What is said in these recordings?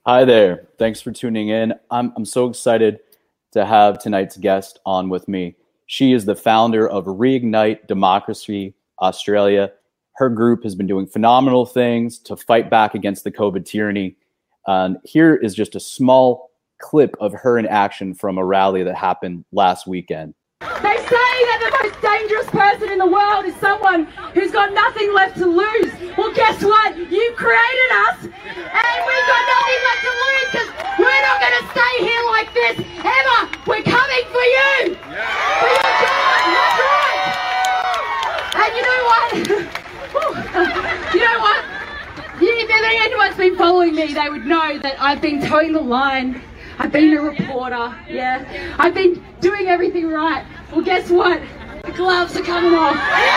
Hi there. Thanks for tuning in. I'm so excited to have tonight's guest on with me. She is the founder of Reignite Democracy Australia. Her group has been doing phenomenal things to fight back against the COVID tyranny. And here is just a small clip of her in action from a rally that happened last weekend. They say that the most dangerous person in the world is someone who's got nothing left to lose. Well, guess what? You created us, and we've got nothing left to lose because we're not going to stay here like this ever. We're coming for you. For your job. That's right. And you know what? You know what? If anyone's been following me, they would know that I've been towing the line. I've been a reporter, yeah. I've been doing everything right. Well, guess what? The gloves are coming off.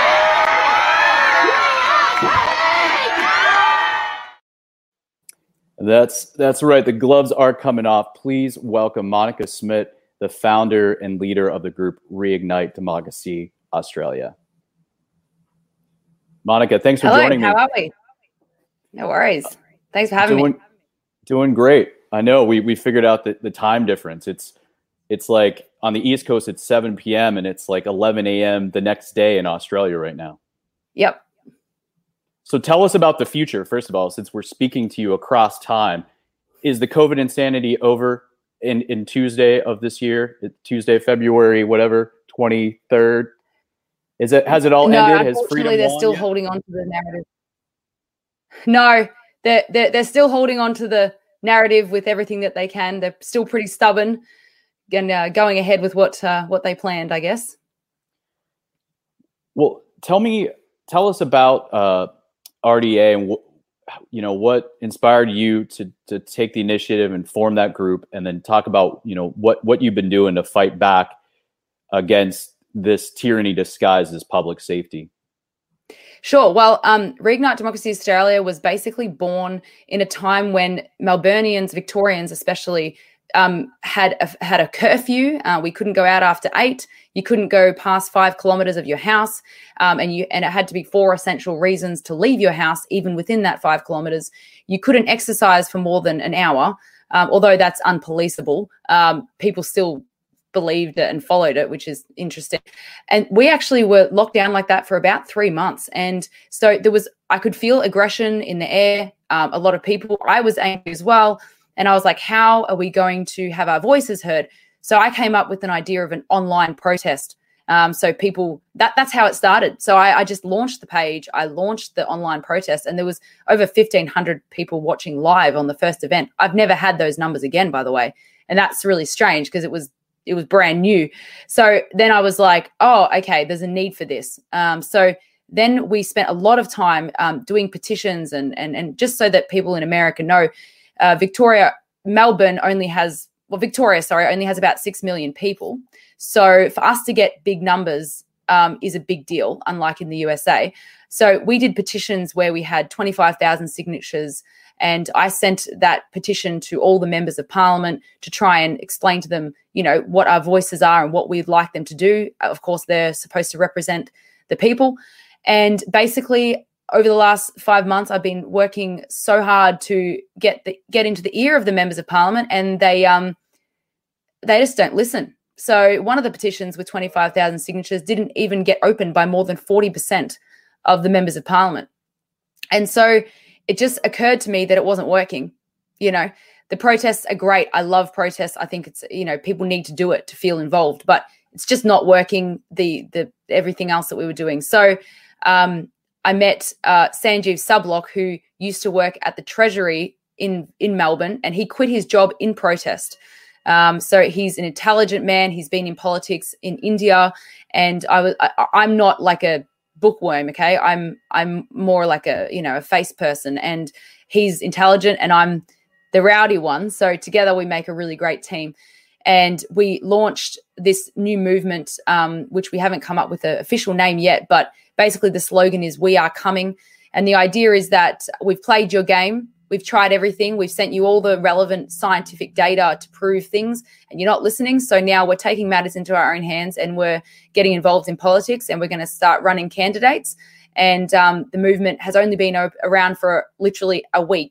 That's right. The gloves are coming off. Please welcome Monica Smith, the founder and leader of the group Reignite Democracy Australia. Monica, thanks for joining me. How are we? No worries. Thanks for having me. Doing great. I know we figured out the time difference. It's like on the East Coast, it's 7 p.m. and it's like 11 a.m. the next day in Australia right now. Yep. So tell us about the future, first of all, since we're speaking to you across time. Is the COVID insanity over in Tuesday of this year, Tuesday, February, whatever, 23rd? Has it all ended? Has freedom they're won still yet? holding on to the narrative. No, they're still holding on to the narrative with everything that they can. They're still pretty stubborn and going ahead with what they planned, I guess. Well, tell us about RDA and what inspired you to take the initiative and form that group, and then talk about what you've been doing to fight back against this tyranny disguised as public safety. Sure. Well, Reignite Democracy Australia was basically born in a time when Melburnians, Victorians especially, had a curfew. We couldn't go out after 8. You couldn't go past 5 kilometres of your house, and it had to be 4 essential reasons to leave your house. Even within that 5 kilometres, you couldn't exercise for more than an hour, although that's unpoliceable. People still believed it and followed it, which is interesting. And we actually were locked down like that for about 3 months. And so I could feel aggression in the air. A lot of people, I was angry as well. And I was like, how are we going to have our voices heard? So I came up with an idea of an online protest. So people, that's how it started. So I just launched the page. I launched the online protest, and there was over 1,500 people watching live on the first event. I've never had those numbers again, by the way. And that's really strange because it was brand new. So then I was like, oh, okay, there's a need for this. So then we spent a lot of time doing petitions and just so that people in America know, Melbourne only has about 6 million people. So for us to get big numbers is a big deal, unlike in the USA. So we did petitions where we had 25,000 signatures, and I sent that petition to all the members of parliament to try and explain to them, what our voices are and what we'd like them to do. Of course, they're supposed to represent the people. And basically, over the last 5 months, I've been working so hard to get into the ear of the members of parliament, and they just don't listen. So one of the petitions with 25,000 signatures didn't even get opened by more than 40% of the members of parliament. And so it just occurred to me that it wasn't working. The protests are great. I love protests. I think it's, people need to do it to feel involved, but it's just not working, the everything else that we were doing. So I met Sanjeev Sublock, who used to work at the Treasury in Melbourne, and he quit his job in protest. So he's an intelligent man. He's been in politics in India, and I'm not like a bookworm. Okay. I'm more like a face person, and he's intelligent and I'm the rowdy one. So together we make a really great team. And we launched this new movement, which we haven't come up with an official name yet, but basically the slogan is "We are coming." And the idea is that we've played your game. We've tried everything. We've sent you all the relevant scientific data to prove things, and you're not listening. So now we're taking matters into our own hands, and we're getting involved in politics, and we're going to start running candidates. And the movement has only been around for literally a week,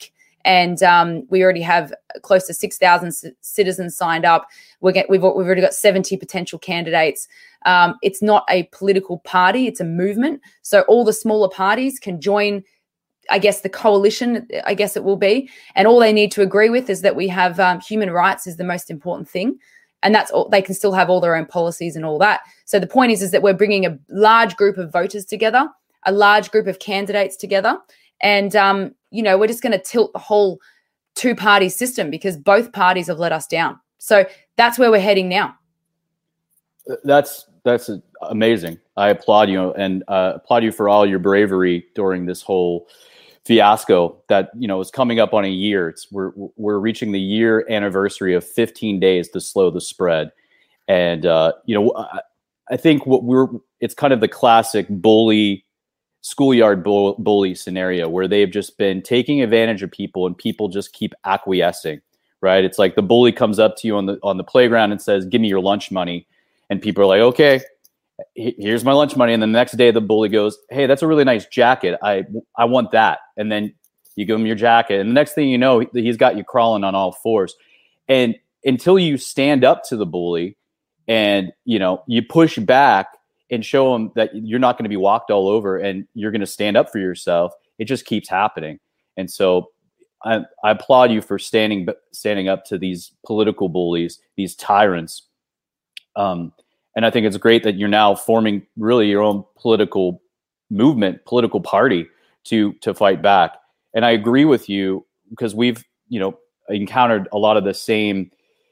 and we already have close to 6,000 citizens signed up. We've already got 70 potential candidates. It's not a political party, it's a movement. So all the smaller parties can join, I guess, the coalition, I guess it will be. And all they need to agree with is that we have human rights is the most important thing. And that's all. They can still have all their own policies and all that. So the point is that we're bringing a large group of voters together, a large group of candidates together. And, we're just going to tilt the whole two-party system because both parties have let us down. So that's where we're heading now. That's amazing. I applaud you, and applaud you for all your bravery during this whole fiasco that, is coming up on a year. We're reaching the year anniversary of 15 days to slow the spread. And, I think it's kind of the classic schoolyard bully scenario where they've just been taking advantage of people and people just keep acquiescing, right? It's like the bully comes up to you on the playground and says, give me your lunch money. And people are like, okay, here's my lunch money. And then the next day the bully goes, hey, that's a really nice jacket. I want that. And then you give him your jacket. And the next thing you know, he's got you crawling on all fours. And until you stand up to the bully and, you push back and show him that you're not going to be walked all over and you're going to stand up for yourself, it just keeps happening. And so I applaud you for standing up to these political bullies, these tyrants. And I think it's great that you're now forming really your own political movement, political party to fight back. And I agree with you because we've, encountered a lot of the same,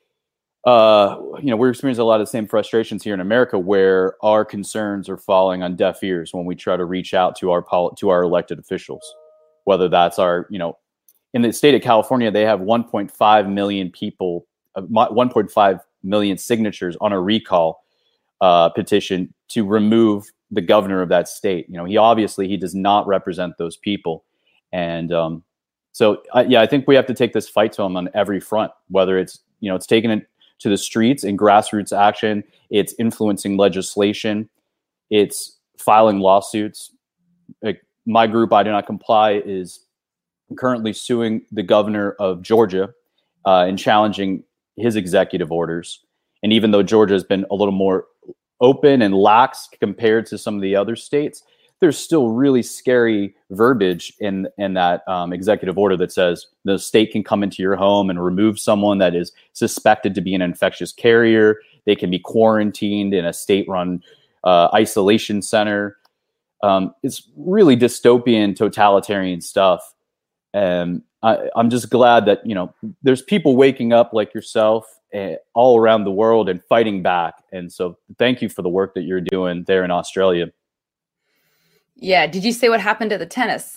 we're experiencing a lot of the same frustrations here in America where our concerns are falling on deaf ears when we try to reach out to our elected officials, whether that's in the state of California, they have 1.5 million people, 1.5 million signatures on a recall petition to remove the governor of that state. He does not represent those people. And I think we have to take this fight to him on every front, whether it's, it's taking it to the streets in grassroots action, it's influencing legislation, it's filing lawsuits. Like my group, I Do Not Comply, is currently suing the governor of Georgia and challenging his executive orders. And even though Georgia has been a little more open and lax compared to some of the other states, there's still really scary verbiage in that executive order that says the state can come into your home and remove someone that is suspected to be an infectious carrier. They can be quarantined in a state-run isolation center. It's really dystopian, totalitarian stuff. And I'm just glad that, there's people waking up like yourself all around the world and fighting back. And so thank you for the work that you're doing there in Australia. Yeah. Did you see what happened at the tennis?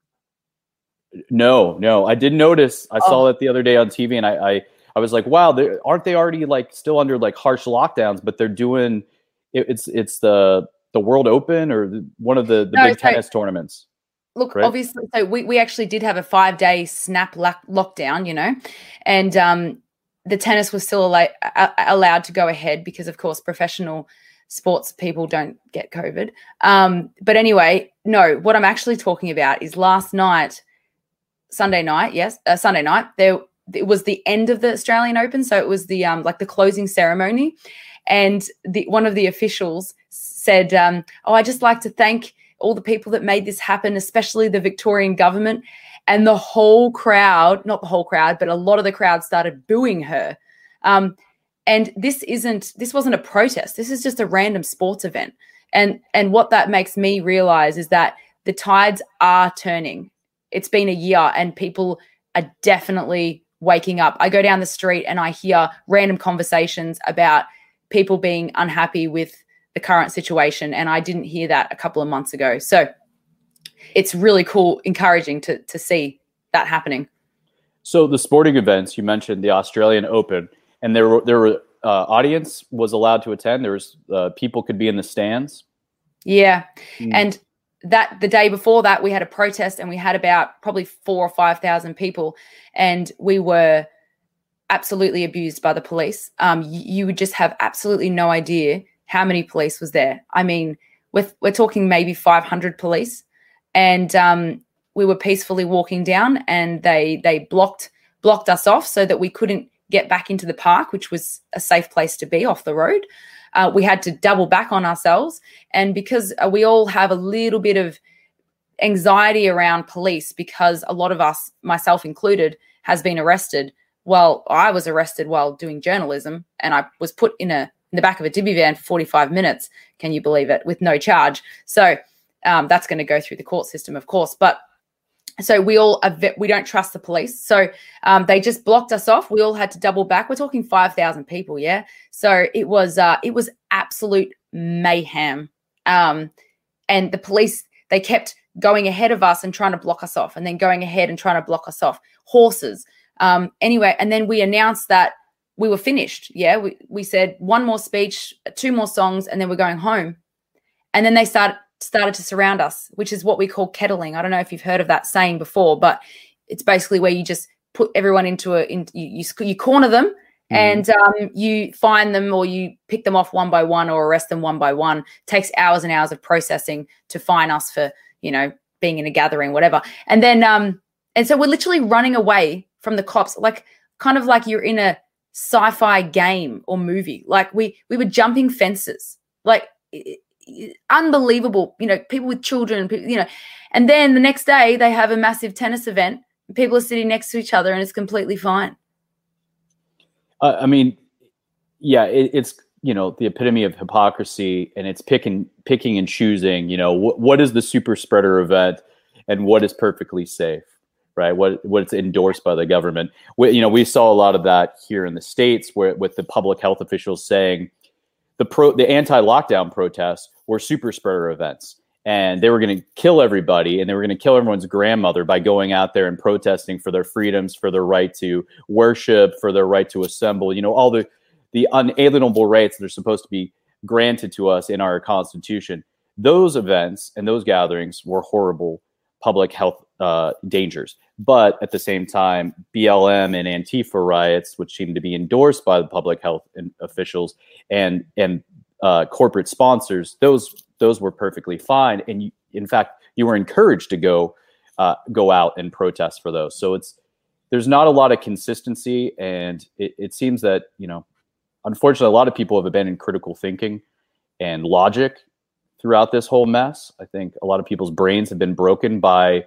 No, I did notice. I saw it the other day on TV, and I was like, wow, aren't they already still under harsh lockdowns, but they're doing it's the World Open or one of the big tennis tournaments. Look, right? Obviously, so we actually did have a 5-day snap lockdown, and the tennis was still allowed to go ahead because, of course, professional sports people don't get COVID. But anyway, no, what I'm actually talking about is last night, Sunday night, it was the end of the Australian Open. So it was the the closing ceremony. And one of the officials said, I'd just like to thank all the people that made this happen, especially the Victorian government. And the whole crowd, not the whole crowd, but a lot of the crowd started booing her. And this wasn't a protest. This is just a random sports event. And what that makes me realize is that the tides are turning. It's been a year and people are definitely waking up. I go down the street and I hear random conversations about people being unhappy with the current situation. And I didn't hear that a couple of months ago. So it's really cool, encouraging to see that happening. So the sporting events, you mentioned the Australian Open, and there were audience was allowed to attend. There was people could be in the stands. Yeah. And that the day before that, we had a protest and we had about probably 4,000 or 5,000 people, and we were absolutely abused by the police. You would just have absolutely no idea how many police was there. I mean, we're talking maybe 500 police, and we were peacefully walking down, and they blocked us off so that we couldn't get back into the park, which was a safe place to be off the road. We had to double back on ourselves. And because we all have a little bit of anxiety around police, because a lot of us, myself included, has been arrested. Well, I was arrested while doing journalism, and I was put in the back of a divvy van for 45 minutes. Can you believe it? With no charge. So that's going to go through the court system, of course. But so we don't trust the police. So they just blocked us off. We all had to double back. We're talking 5,000 people. Yeah. So it was absolute mayhem. And the police, they kept going ahead of us and trying to block us off, and then going ahead and trying to block us off. Horses. Anyway, and then we announced that we were finished. Yeah. We said one more speech, 2 more songs, and then we're going home. And then they started to surround us, which is what we call kettling. I don't know if you've heard of that saying before, but it's basically where you just put everyone you corner them, and you find them, or you pick them off one by one, or arrest them one by one. It takes hours and hours of processing to fine us for, being in a gathering, whatever. And then, and so we're literally running away from the cops, kind of like you're in a sci-fi game or movie. Like we were jumping fences, unbelievable, people with children, and then the next day they have a massive tennis event. People are sitting next to each other, and it's completely fine. It's the epitome of hypocrisy, and it's picking and choosing. What is the super spreader event, and what is perfectly safe, right? What's endorsed by the government. We saw a lot of that here in the States, where with the public health officials saying the anti-lockdown protests were super spreader events, and they were going to kill everybody, and they were going to kill everyone's grandmother by going out there and protesting for their freedoms, for their right to worship, for their right to assemble, all the unalienable rights that are supposed to be granted to us in our Constitution. Those events and those gatherings were horrible public health dangers. But at the same time, BLM and Antifa riots, which seem to be endorsed by the public health officials and corporate sponsors, those were perfectly fine. And in fact, you were encouraged to go out and protest for those. So there's not a lot of consistency, and it seems that unfortunately, a lot of people have abandoned critical thinking and logic throughout this whole mess. I think a lot of people's brains have been broken by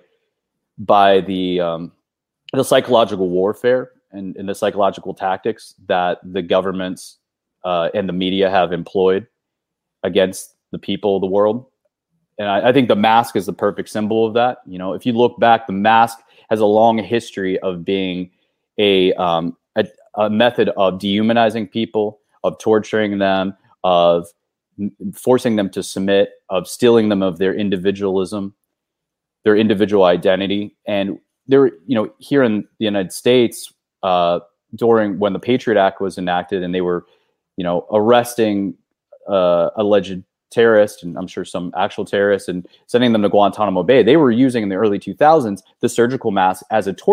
the psychological warfare and the psychological tactics that the governments and the media have employed against the people of the world. And I think the mask is the perfect symbol of that. If you look back, the mask has a long history of being a method of dehumanizing people, of torturing them, of forcing them to submit, of stealing them of their individualism, their individual identity. And there, here in the United States, during when the Patriot Act was enacted, and they were, arresting alleged terrorists, and I'm sure some actual terrorists, and sending them to Guantanamo Bay, they were using in the early 2000s the surgical mask as a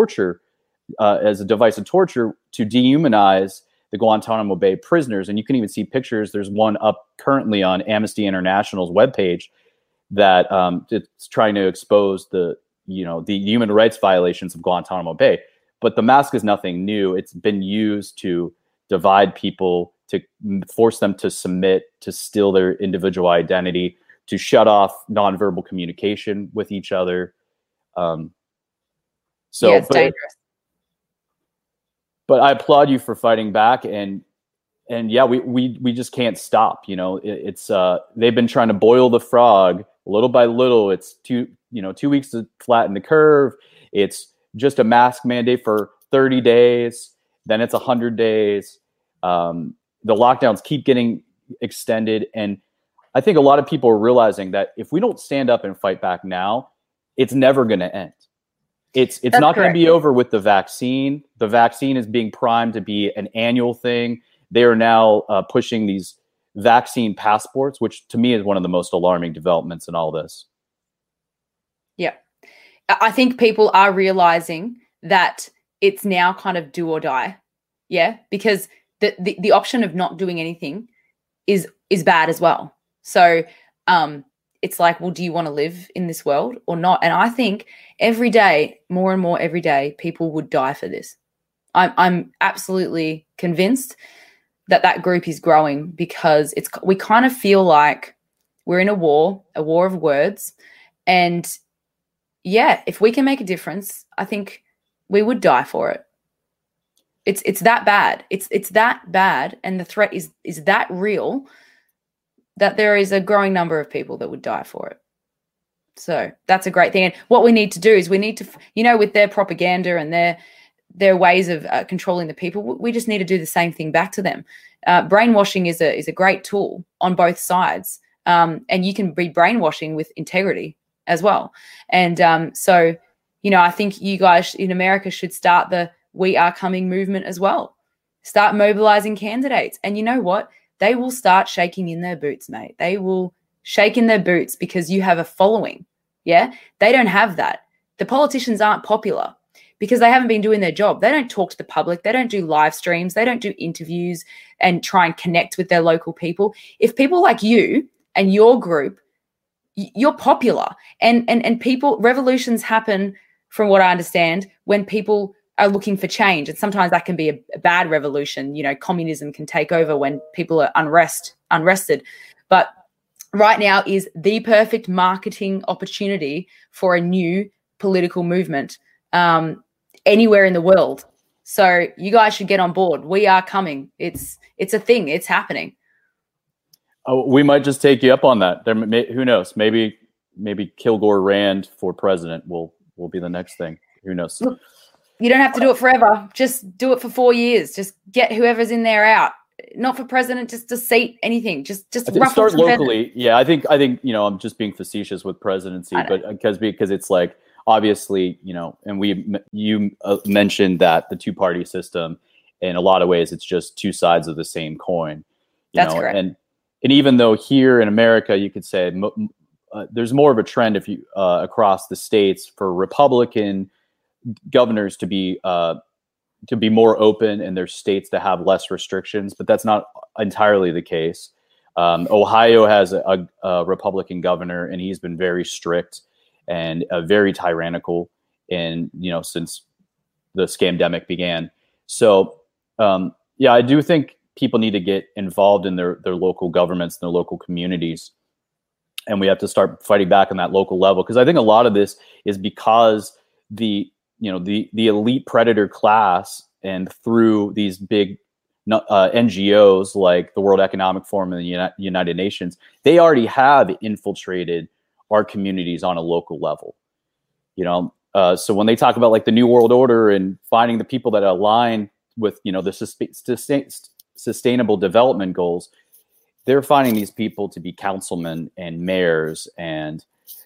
device of torture to dehumanize the Guantanamo Bay prisoners. And you can even see pictures. There's one up currently on Amnesty International's webpage that it's trying to expose the human rights violations of Guantanamo Bay. But the mask is nothing new. It's been used to divide people, to force them to submit, to steal their individual identity, to shut off nonverbal communication with each other. It's dangerous. But I applaud you for fighting back, and yeah, we just can't stop. It's they've been trying to boil the frog little by little. It's 2 weeks to flatten the curve. It's just a mask mandate for 30 days. Then it's 100 days. The lockdowns keep getting extended, and I think a lot of people are realizing that if we don't stand up and fight back now, it's never going to end. It's not going to be over with the vaccine. The vaccine is being primed to be an annual thing. They are now pushing these vaccine passports, which to me is one of the most alarming developments in all this. Yeah. I think people are realizing that it's now kind of do or die. Yeah. Because the option of not doing anything is bad as well. So it's like, well, do you want to live in this world or not? And I think every day, more and more every day, people would die for this. I'm absolutely convinced that group is growing because we kind of feel like we're in a war of words. And yeah, if we can make a difference, I think we would die for it. It's that bad. It's that bad, and the threat is that real that there is a growing number of people that would die for it. So that's a great thing. And what we need to do is we need to, with their propaganda and their ways of controlling the people, we just need to do the same thing back to them. Brainwashing is a great tool on both sides, and you can be brainwashing with integrity as well. And so, I think you guys in America should start the We Are Coming movement as well. Start mobilizing candidates. And you know what? They will start shaking in their boots, mate. They will shake in their boots because you have a following. Yeah? They don't have that. The politicians aren't popular because they haven't been doing their job. They don't talk to the public. They don't do live streams. They don't do interviews and try and connect with their local people. If people like you and your group, you're popular. And revolutions happen, from what I understand, when people are looking for change. And sometimes that can be a bad revolution. Communism can take over when people are unrested. But right now is the perfect marketing opportunity for a new political movement anywhere in the world. So you guys should get on board. We are coming. It's a thing. It's happening. Oh, we might just take you up on that. Who knows? Maybe Kilgore Rand for president will be the next thing. Who knows? Look, you don't have to do it forever. Just do it for 4 years. Just get whoever's in there out. Not for president, just a seat, anything. Just start locally. Yeah, I think I'm just being facetious with presidency, but because it's like obviously and you mentioned that the two-party system, in a lot of ways, it's just two sides of the same coin. That's correct. And even though here in America, you could say there's more of a trend across the states for Republican governors to be more open in their states, to have less restrictions, but that's not entirely the case. Ohio has a Republican governor, and he's been very strict and very tyrannical since the scamdemic began. So I do think people need to get involved in their local governments and their local communities. And we have to start fighting back on that local level. Because I think a lot of this is because the elite predator class, and through these big NGOs like the World Economic Forum and the United Nations, they already have infiltrated our communities on a local level. So when they talk about like the New World Order and finding the people that align with the sustainable development goals, they're finding these people to be councilmen and mayors and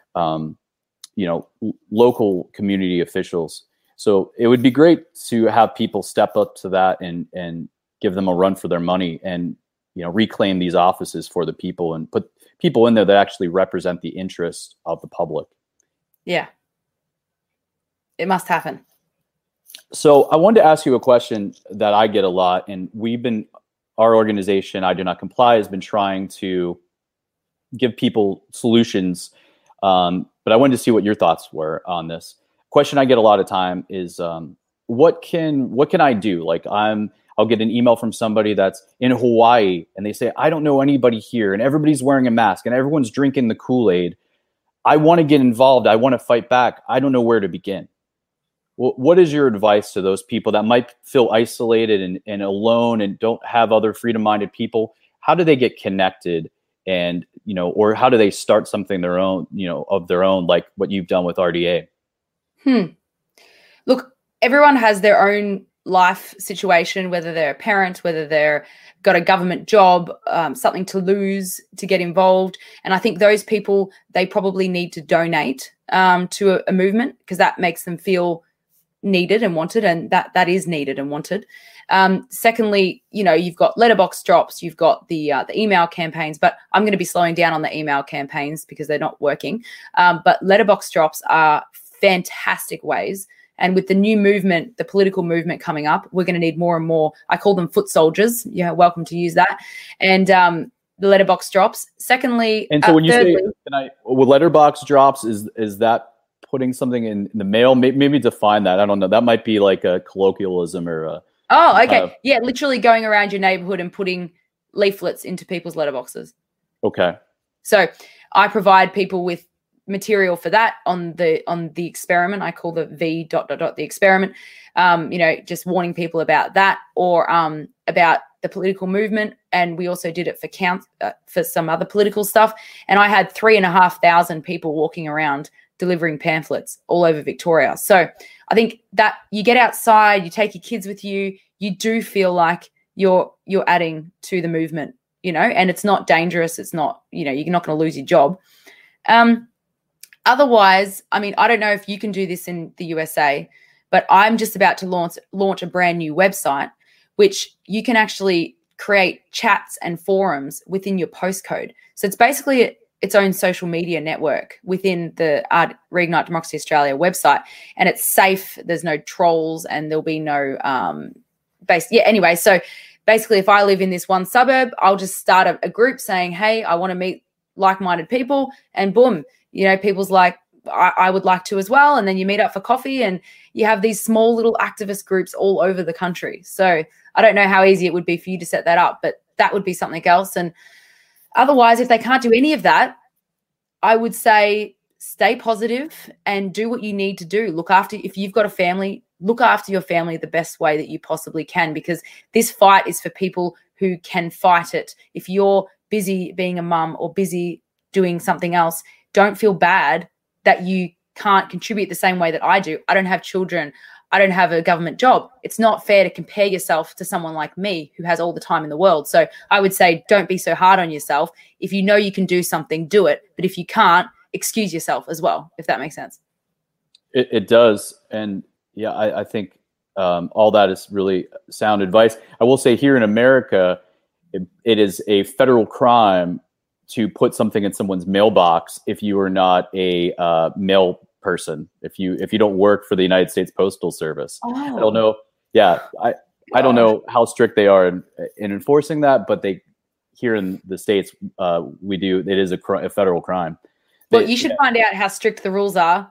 local community officials. So it would be great to have people step up to that and give them a run for their money, and reclaim these offices for the people and put people in there that actually represent the interests of the public. Yeah, it must happen. So I wanted to ask you a question that I get a lot, and our organization, I Do Not Comply, has been trying to give people solutions. But I wanted to see what your thoughts were on this. Question I get a lot of time is, what can I do? Like I'll get an email from somebody that's in Hawaii, and they say, I don't know anybody here, and everybody's wearing a mask and everyone's drinking the Kool-Aid. I want to get involved. I want to fight back. I don't know where to begin. What is your advice to those people that might feel isolated and alone and don't have other freedom-minded people? How do they get connected, and or how do they start something of their own, like what you've done with RDA? Look, everyone has their own life situation, whether they're a parent, whether they're got a government job, something to lose to get involved. And I think those people, they probably need to donate to a movement, because that makes them feel needed and wanted, and that is needed and wanted. Secondly, you've got letterbox drops, you've got the email campaigns, but I'm going to be slowing down on the email campaigns because they're not working. But letterbox drops are fantastic ways. And with the new movement, the political movement coming up, we're going to need more and more. I call them foot soldiers. You're welcome to use that. And the letterbox drops. Secondly, and so when you say with letterbox drops, is that putting something in the mail? Maybe define that. I don't know. That might be like a colloquialism or a. Oh, okay. Yeah, literally going around your neighborhood and putting leaflets into people's letterboxes. Okay. So I provide people with material for that on the experiment. I call the the experiment. Just warning people about that or about the political movement. And we also did it for some other political stuff. And I had 3,500 people walking around delivering pamphlets all over Victoria. So I think that you get outside, you take your kids with you, you do feel like you're adding to the movement, and it's not dangerous. It's not, you're not going to lose your job. Otherwise, I mean, I don't know if you can do this in the USA, but I'm just about to launch a brand new website, which you can actually create chats and forums within your postcode. So it's basically its own social media network within the Reignite Democracy Australia website, and it's safe. There's no trolls, and there'll be no anyway, so basically, if I live in this one suburb, I'll just start a group saying, "Hey, I want to meet like-minded people," and boom, people's like, I would like to as well, and then you meet up for coffee, and you have these small little activist groups all over the country. So I don't know how easy it would be for you to set that up, but that would be something else. And otherwise, if they can't do any of that, I would say stay positive and do what you need to do. If you've got a family, look after your family the best way that you possibly can, because this fight is for people who can fight it. If you're busy being a mum or busy doing something else, don't feel bad that you can't contribute the same way that I do. I don't have children. I don't have a government job. It's not fair to compare yourself to someone like me who has all the time in the world. So I would say don't be so hard on yourself. If you know you can do something, do it. But if you can't, excuse yourself as well, if that makes sense. It does. And yeah, I think all that is really sound advice. I will say here in America, it is a federal crime to put something in someone's mailbox if you are not a mail person, if you don't work for the United States Postal Service. Oh. I don't know. Yeah, I don't know how strict they are in enforcing that, but they here in the States we do. It is a federal crime. Well, you should find out how strict the rules are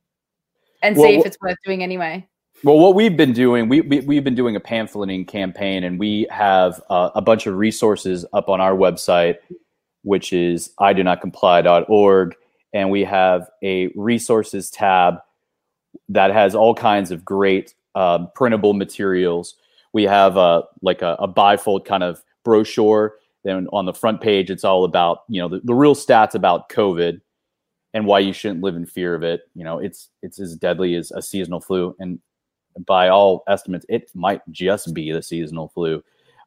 and see if it's worth doing anyway. Well, what we've been doing, we've been doing a pamphleting campaign, and we have a bunch of resources up on our website, which is idonotcomply.org. And we have a resources tab that has all kinds of great printable materials. We have a bifold kind of brochure. Then on the front page, it's all about, the real stats about COVID and why you shouldn't live in fear of it. It's as deadly as a seasonal flu. And by all estimates, it might just be the seasonal flu.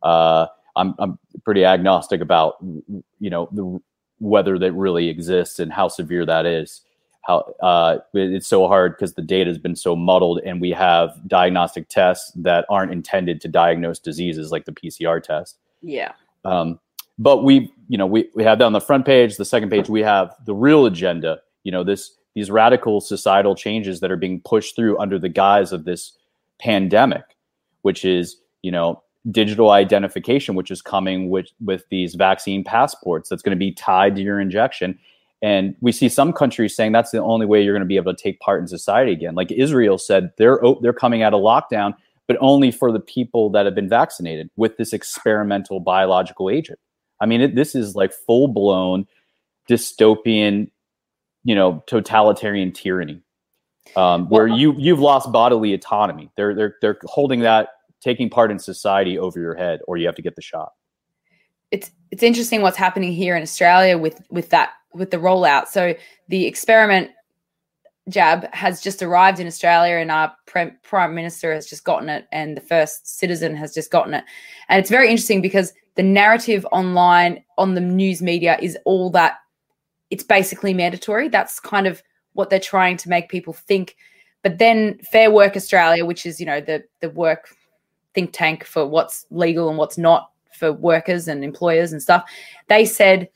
I'm pretty agnostic about, the whether that really exists and how severe that is. How it's so hard because the data has been so muddled, and we have diagnostic tests that aren't intended to diagnose diseases like the PCR test. Yeah. But we have that on the front page. The second page, we have the real agenda. These radical societal changes that are being pushed through under the guise of this pandemic, which is, digital identification, which is coming with these vaccine passports that's going to be tied to your injection. And we see some countries saying that's the only way you're going to be able to take part in society again. Like Israel said, they're coming out of lockdown, but only for the people that have been vaccinated with this experimental biological agent. I mean, this is like full-blown dystopian, totalitarian tyranny, where you've lost bodily autonomy. They're holding that, taking part in society over your head, or you have to get the shot. It's interesting what's happening here in Australia with the rollout. So the experiment jab has just arrived in Australia, and our Prime Minister has just gotten it, and the first citizen has just gotten it. And it's very interesting because the narrative online on the news media is all that it's basically mandatory. That's kind of what they're trying to make people think. But then Fair Work Australia, which is, the work think tank for what's legal and what's not for workers and employers and stuff, they said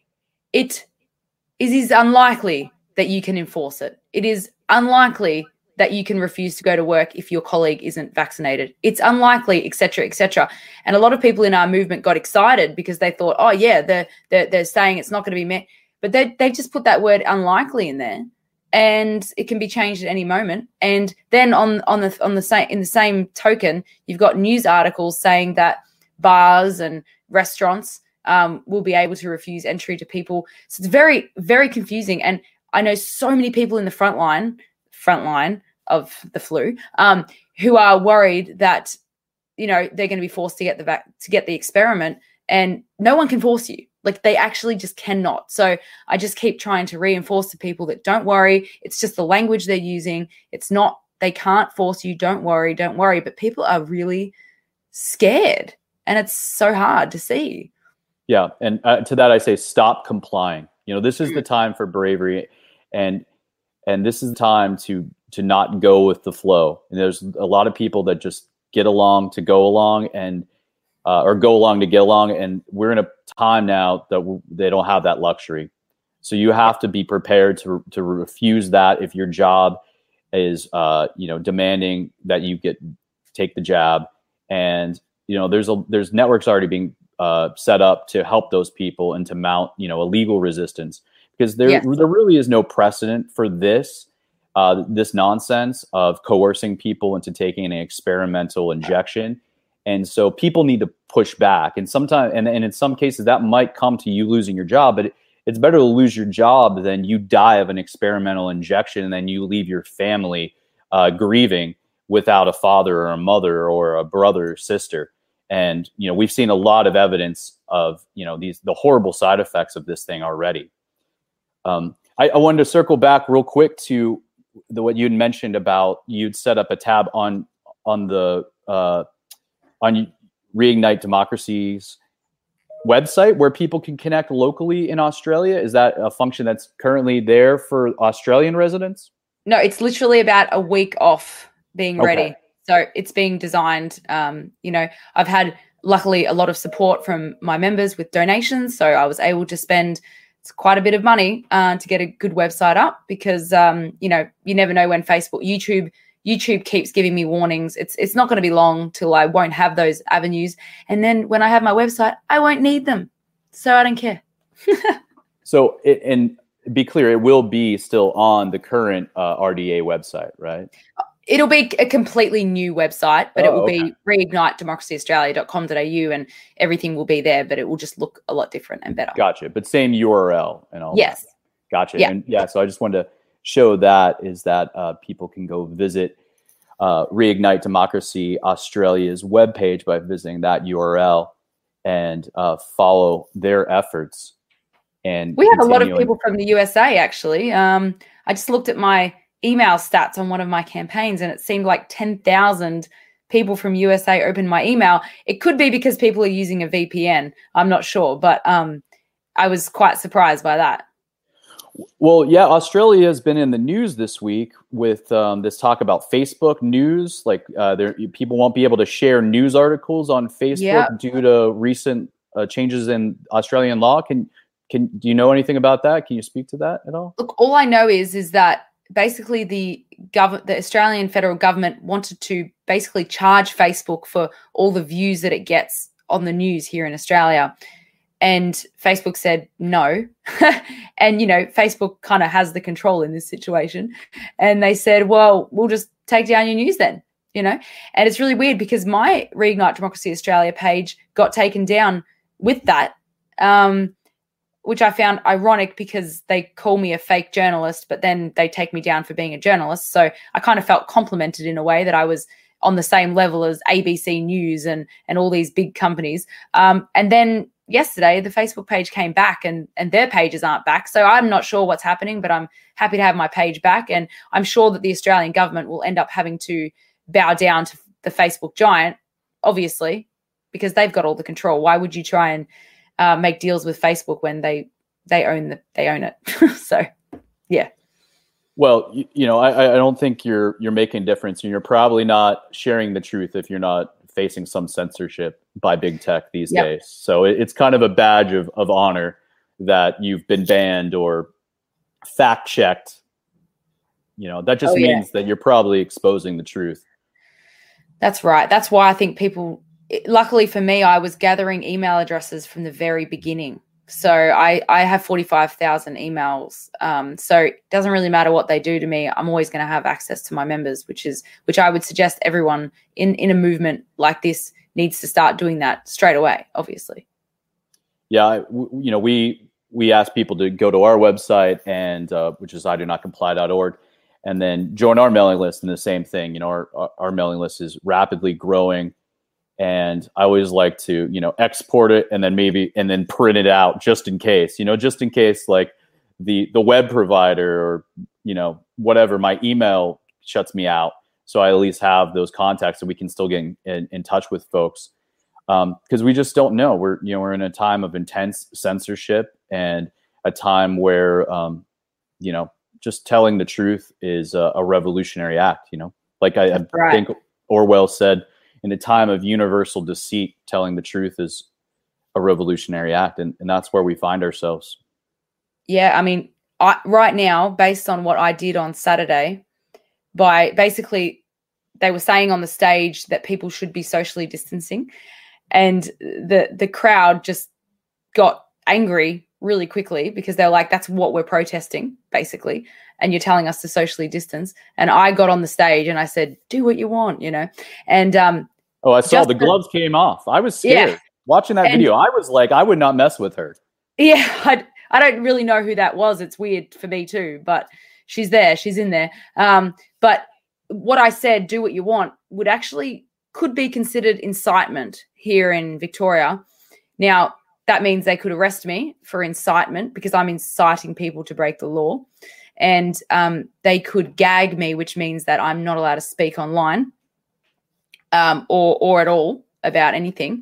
it is unlikely that you can enforce it. It is unlikely that you can refuse to go to work if your colleague isn't vaccinated. It's unlikely, et cetera, et cetera. And a lot of people in our movement got excited because they thought, oh yeah, they're saying it's not going to be met, but they just put that word unlikely in there, and it can be changed at any moment. And then in the same token, you've got news articles saying that bars and restaurants will be able to refuse entry to people. So it's very, very confusing. And I know so many people in the front line of the flu who are worried that, you know, they're going to be forced to get the experiment, and no one can force you. Like, they actually just cannot. So I just keep trying to reinforce to people that don't worry. It's just the language they're using. It's not, they can't force you. Don't worry. But people are really scared, and it's so hard to see. Yeah. And to that, I say, stop complying. You know, this is the time for bravery, and this is the time to not go with the flow. And there's a lot of people that just get along to go along, and or go along to get along. And we're in a time now that they don't have that luxury. So you have to be prepared to refuse that if your job is, demanding that you take the jab. And, you know, there's networks already being set up to help those people and to mount, you know, a legal resistance, because there really is no precedent for this nonsense of coercing people into taking an experimental injection. And so people need to push back. And sometimes, and in some cases, that might come to you losing your job, but it's better to lose your job than you die of an experimental injection and then you leave your family grieving without a father or a mother or a brother or sister. And, you know, we've seen a lot of evidence of, you know, the horrible side effects of this thing already. I wanted to circle back real quick to what you'd mentioned about you'd set up a tab on Reignite Democracy's website where people can connect locally in Australia. Is that a function that's currently there for Australian residents? No, it's literally about a week off being ready. So it's being designed. You know, I've had luckily a lot of support from my members with donations. So I was able to spend quite a bit of money to get a good website up, because, you know, you never know when YouTube keeps giving me warnings. It's not going to be long till I won't have those avenues. And then when I have my website, I won't need them. So I don't care. So, and be clear, it will be still on the current RDA website, right? It'll be a completely new website, but it will be reignitedemocracyaustralia.com.au, and everything will be there, but it will just look a lot different and better. Gotcha. But same URL and all Yes. that. Gotcha. Yeah. And yeah, so I just wanted to show that people can go visit Reignite Democracy Australia's webpage by visiting that URL and follow their efforts. And we have a lot of people from the USA, actually. I just looked at my email stats on one of my campaigns, and it seemed like 10,000 people from USA opened my email. It could be because people are using a VPN. I'm not sure, but I was quite surprised by that. Well, yeah, Australia has been in the news this week with this talk about Facebook news. Like, people won't be able to share news articles on Facebook due to recent changes in Australian law. Do you know anything about that? Can you speak to that at all? Look, all I know is that basically the Australian federal government wanted to basically charge Facebook for all the views that it gets on the news here in Australia. And Facebook said no. And, you know, Facebook kind of has the control in this situation. And they said, well, we'll just take down your news then, you know. And it's really weird because my Reignite Democracy Australia page got taken down with that, which I found ironic because they call me a fake journalist, but then they take me down for being a journalist. So I kind of felt complimented in a way that I was on the same level as ABC News and all these big companies. And then yesterday, the Facebook page came back and their pages aren't back. So I'm not sure what's happening, but I'm happy to have my page back. And I'm sure that the Australian government will end up having to bow down to the Facebook giant, obviously, because they've got all the control. Why would you try and make deals with Facebook when they own it? So, yeah. Well, you know, I don't think you're making a difference, and you're probably not sharing the truth if you're not facing some censorship by big tech these days. So it's kind of a badge of honor that you've been banned or fact checked that just means that you're probably exposing the truth. That's right. That's why I think people, luckily for me, I was gathering email addresses from the very beginning. So I have 45,000 emails. So it doesn't really matter what they do to me. I'm always going to have access to my members, which I would suggest everyone in a movement like this needs to start doing that straight away, obviously. Yeah. We ask people to go to our website and, which is idonotcomply.org, and then join our mailing list, and the same thing. Our mailing list is rapidly growing. And I always like to, export it and then print it out just in case, like the web provider or, whatever, my email shuts me out. So I at least have those contacts so we can still get in touch with folks. Because we just don't know. We're in a time of intense censorship and a time where, just telling the truth is a revolutionary act, like I think Orwell said, in a time of universal deceit, telling the truth is a revolutionary act. And that's where we find ourselves. Yeah. I mean, right now, based on what I did on Saturday, basically they were saying on the stage that people should be socially distancing. And the crowd just got angry really quickly because they're like, that's what we're protesting, basically. And you're telling us to socially distance. And I got on the stage and I said, do what you want, And I saw the gloves came off. I was scared watching that video. I was like, I would not mess with her. Yeah, I don't really know who that was. It's weird for me too, but she's there. She's in there. But what I said, do what you want, could be considered incitement here in Victoria. Now, that means they could arrest me for incitement because I'm inciting people to break the law. And they could gag me, which means that I'm not allowed to speak online or at all about anything.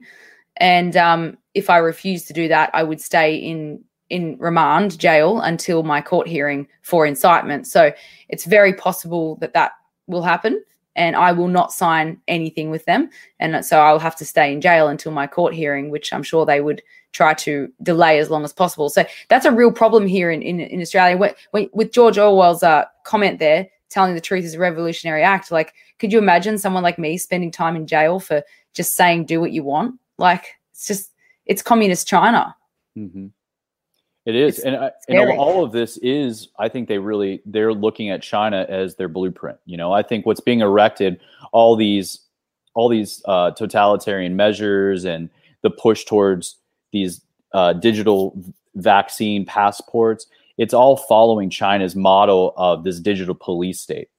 And if I refuse to do that, I would stay in remand jail until my court hearing for incitement. So it's very possible that will happen. And I will not sign anything with them. And so I'll have to stay in jail until my court hearing, which I'm sure they would try to delay as long as possible. So that's a real problem here in Australia. With George Orwell's comment there, telling the truth is a revolutionary act. Like, could you imagine someone like me spending time in jail for just saying do what you want? Like, it's communist China. Mm-hmm. It is. And all of this is, I think they're looking at China as their blueprint. I think what's being erected, all these totalitarian measures and the push towards these digital vaccine passports, it's all following China's model of this digital police state.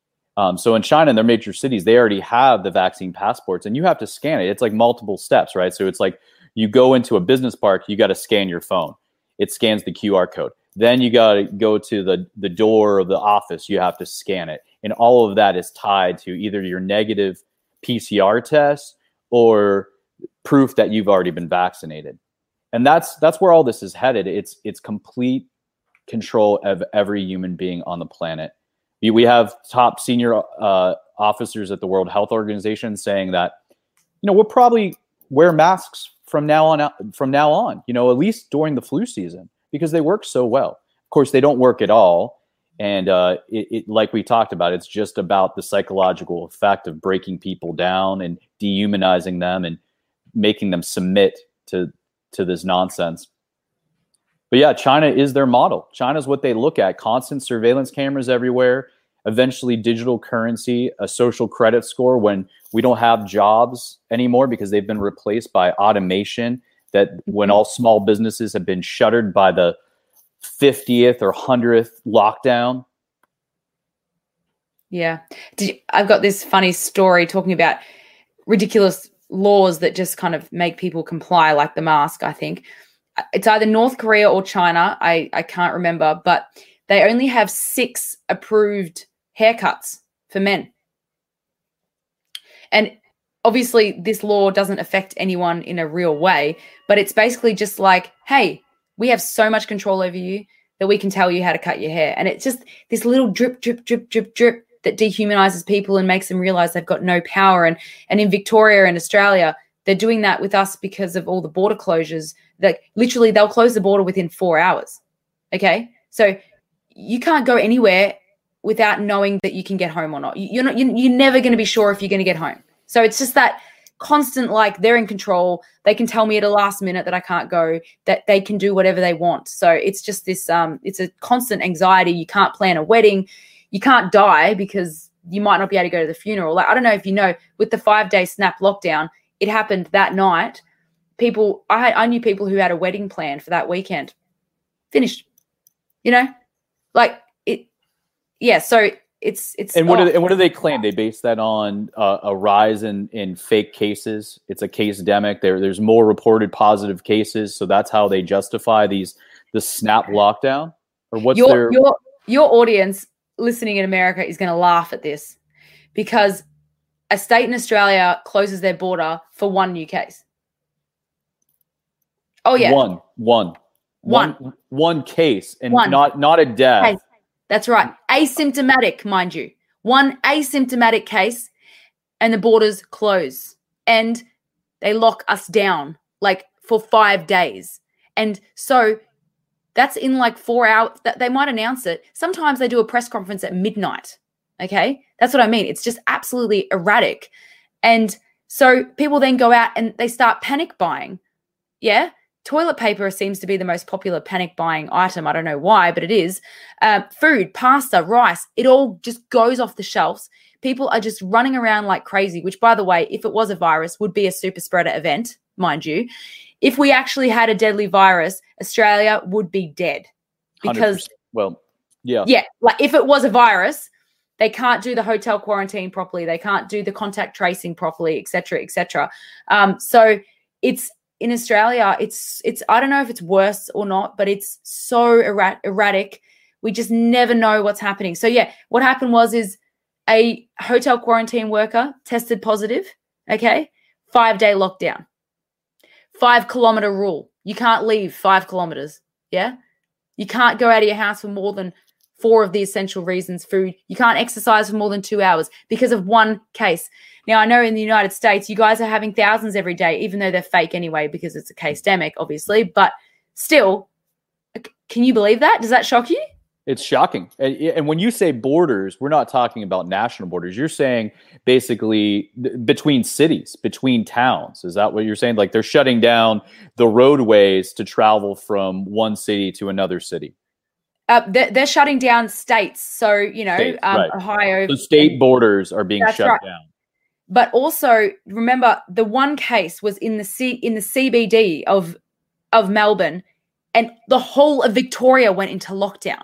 So in China, in their major cities, they already have the vaccine passports and you have to scan it. It's like multiple steps, right? So it's like you go into a business park, you got to scan your phone. It scans the QR code. Then you got to go to the door of the office. You have to scan it. And all of that is tied to either your negative PCR test or proof that you've already been vaccinated. And that's where all this is headed. It's complete control of every human being on the planet. We have top senior officers at the World Health Organization saying that, we'll probably wear masks from now on, at least during the flu season, because they work so well. Of course, they don't work at all. And it like we talked about, it's just about the psychological effect of breaking people down and dehumanizing them and making them submit to this nonsense. But yeah, China is their model. China's what they look at. Constant surveillance cameras everywhere, eventually digital currency, a social credit score when we don't have jobs anymore because they've been replaced by automation, that when all small businesses have been shuttered by the 50th or 100th lockdown. Yeah. I've got this funny story talking about ridiculous laws that just kind of make people comply, like the mask, I think. It's either North Korea or China. I can't remember, but they only have 6 approved haircuts for men. And obviously this law doesn't affect anyone in a real way, but it's basically just like, hey, we have so much control over you that we can tell you how to cut your hair. And it's just this little drip, drip, drip, drip, drip that dehumanizes people and makes them realize they've got no power. And in Victoria and Australia, they're doing that with us because of all the border closures. That literally they'll close the border within 4 hours. Okay. So you can't go anywhere without knowing that you can get home or not. You're never going to be sure if you're going to get home. So it's just that constant, like, they're in control. They can tell me at a last minute that I can't go, that they can do whatever they want. So it's just this, it's a constant anxiety. You can't plan a wedding. You can't die because you might not be able to go to the funeral. Like, I don't know if you know, with the 5-day snap lockdown, it happened that night. I knew people who had a wedding planned for that weekend. Finished, like it. Yeah. So it's. And what do they claim? They base that on a rise in fake cases. It's a case-demic. There's more reported positive cases, so that's how they justify the snap lockdown. Or what's your audience listening in America is going to laugh at this, because a state in Australia closes their border for one new case. Oh yeah, one case, and one. not a death. Case. That's right. Asymptomatic, mind you. One asymptomatic case, and the borders close. And they lock us down, like, for 5 days. And so that's in, like, 4 hours. They might announce it. Sometimes they do a press conference at midnight, okay? That's what I mean. It's just absolutely erratic. And so people then go out and they start panic buying, yeah? Toilet paper seems to be the most popular panic buying item. I don't know why, but it is. Food, pasta, rice, it all just goes off the shelves. People are just running around like crazy, which, by the way, if it was a virus, would be a super spreader event, mind you. If we actually had a deadly virus, Australia would be dead. Because, 100%. Well, yeah. Yeah, like, if it was a virus, they can't do the hotel quarantine properly. They can't do the contact tracing properly, et cetera, et cetera. So it's, in Australia, it's I don't know if it's worse or not, but it's so erratic. We just never know what's happening. So yeah, what happened is a hotel quarantine worker tested positive, okay? 5-day lockdown. 5-kilometer rule. You can't leave 5 kilometers, yeah? You can't go out of your house for more than 4 of the essential reasons, food. You can't exercise for more than 2 hours because of one case. Now, I know in the United States, you guys are having thousands every day, even though they're fake anyway, because it's a case-demic, obviously. But still, can you believe that? Does that shock you? It's shocking. And when you say borders, we're not talking about national borders. You're saying basically between cities, between towns. Is that what you're saying? Like, they're shutting down the roadways to travel from one city to another city. They're shutting down states. So, States, right. Ohio. The state borders are being shut down. But also, remember, the one case was in the CBD of Melbourne, and the whole of Victoria went into lockdown.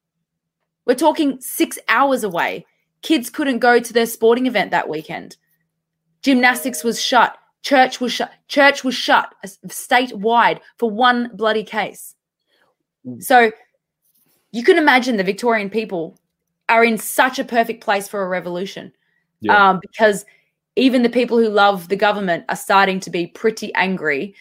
We're talking 6 hours away. Kids couldn't go to their sporting event that weekend. Gymnastics was shut. Church was shut. Church was shut statewide for one bloody case. So you can imagine the Victorian people are in such a perfect place for a revolution, because even the people who love the government are starting to be pretty angry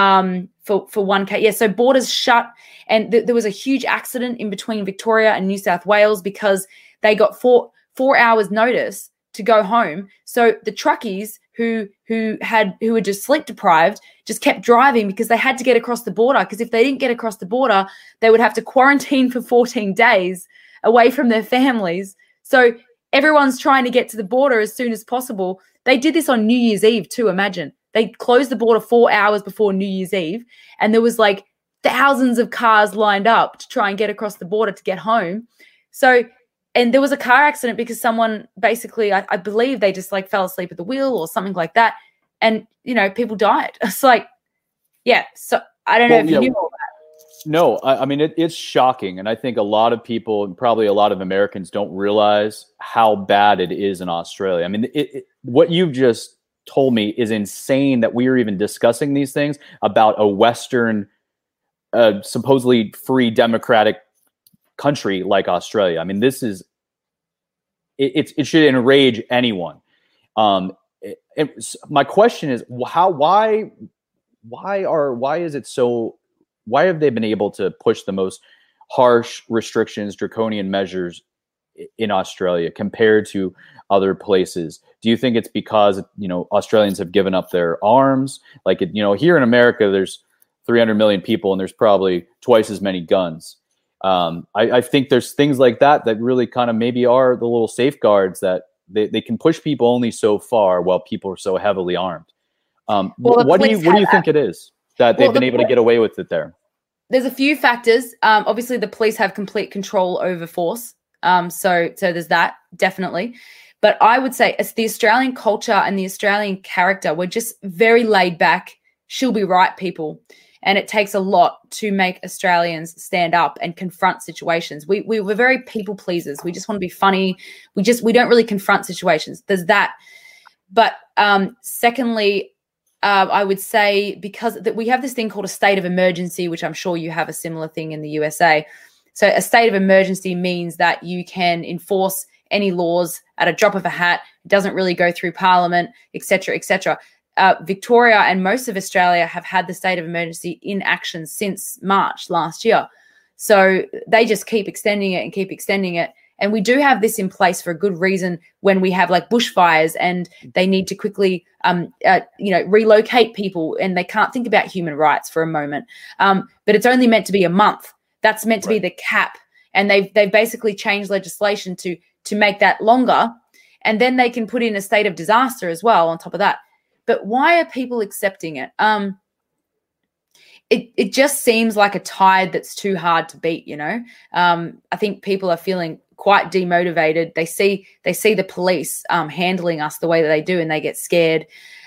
for one case. Yeah, so borders shut, and there was a huge accident in between Victoria and New South Wales because they got four hours notice to go home. So the truckies who were just sleep deprived just kept driving because they had to get across the border, because if they didn't get across the border, they would have to quarantine for 14 days away from their families. So everyone's trying to get to the border as soon as possible. They did this on New Year's Eve too, imagine. They closed the border 4 hours before New Year's Eve, and there was like thousands of cars lined up to try and get across the border to get home. So, and there was a car accident because someone basically, I believe they just like fell asleep at the wheel or something like that. And, people died. It's like, yeah. So I don't know if you knew all that. No, I mean, it's shocking. And I think a lot of people, and probably a lot of Americans, don't realize how bad it is in Australia. I mean, what you've just told me is insane, that we are even discussing these things about a Western, supposedly free democratic country like Australia. I mean, this is, it should enrage anyone. My question is, why is it so, why have they been able to push the most harsh restrictions, draconian measures in Australia compared to other places? Do you think it's because, Australians have given up their arms? Like, here in America, there's 300 million people and there's probably twice as many guns. I think there's things like that really kind of maybe are the little safeguards that they can push people only so far while people are so heavily armed. What do you think it is that they've been able to get away with it there? There's a few factors. Obviously, the police have complete control over force. So there's that, definitely. But I would say it's the Australian culture and the Australian character. We're just very laid back. She'll be right, people. And it takes a lot to make Australians stand up and confront situations. We're very people pleasers. We just want to be funny. We don't really confront situations. There's that. But secondly, I would say because we have this thing called a state of emergency, which I'm sure you have a similar thing in the USA. So a state of emergency means that you can enforce any laws at a drop of a hat. It doesn't really go through Parliament, et cetera, et cetera. Victoria and most of Australia have had the state of emergency in action since March last year. So they just keep extending it and keep extending it. And we do have this in place for a good reason when we have like bushfires and they need to quickly, relocate people and they can't think about human rights for a moment. But it's only meant to be a month. That's meant to be the cap. And they've basically changed legislation to make that longer. And then they can put in a state of disaster as well on top of that. But why are people accepting it? It just seems like a tide that's too hard to beat, you know. I think people are feeling quite demotivated. They see the police handling us the way that they do, and they get scared.